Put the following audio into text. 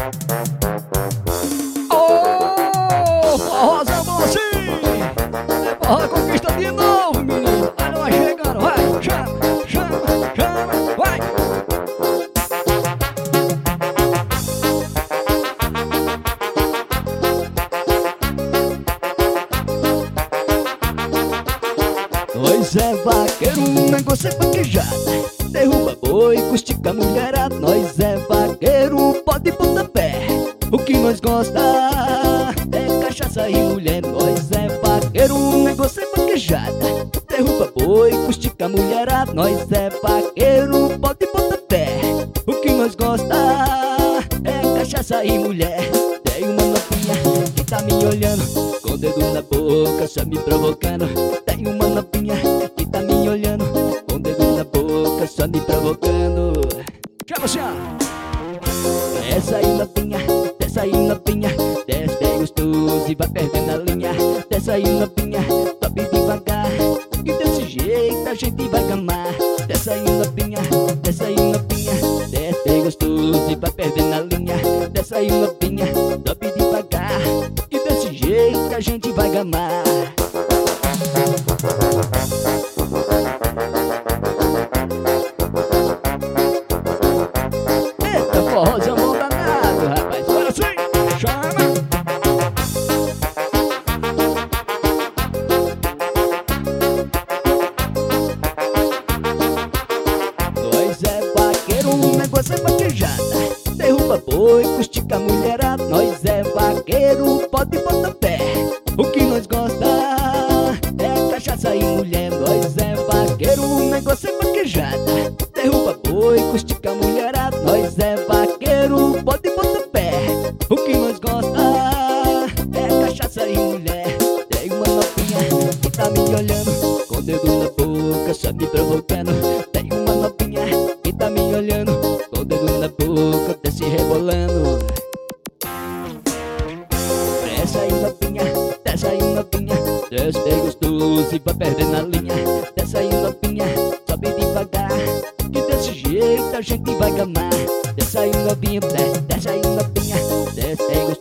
Ô, forrozão bom assim! É forró conquista de novo, menino! Olha nós chegando, vai! Chama, chama, chama, vai! Nós é vaqueiro, um negócio é vaquejada. Derruba boi, custica mulherada. Nós é vaqueiro, pode pontapé. O que nós gosta é cachaça e mulher. Nós é vaqueiro, um negócio é vaquejada. Derruba boi, custica mulherada. Nós é vaqueiro, pode pontapé. O que nós gosta é cachaça e mulher. Tem uma novinha que tá me olhando com o dedo na boca, só me provocando. Tem uma novinha que tá me olhando com o dedo na boca, só me provocando. Chama assim, ó. Desce aí novinha, desce aí novinha, desce bem gostoso e vai perdendo a linha. Desce aí novinha, sobe devagar, e desse jeito a gente vai gamar. Desce aí novinha, desce aí novinha, desce bem gostoso e vai perdendo a linha. Desce aí novinha, sobe devagar, e desse jeito a gente vai gamar. Eita, forrozão bom danado, rapaz. Bora sim, chama! Nós é vaqueiro, um negócio é vaquejada. Derruba boi, custica mulherada. Nós é vaqueiro, pode botar pé. O que nós gosta é cachaça e mulher. Nós é vaqueiro, um negócio é vaquejada. Derruba boi, custica mulherada. Nós é vaqueiro, pode botar pé. O que nós gosta é cachaça e mulher. Tem uma novinha que tá me olhando com o dedo na boca, só me provocando. Tem uma novinha que tá me olhando com o dedo na boca, desce rebolando. Desce aí novinha, desce aí novinha, desce bem gostoso e vai perdendo a linha. Desce aí novinha, sobe devagar, que desse jeito a gente vai gamar. Desce aí novinha, desce aí novinha, desce bem gostoso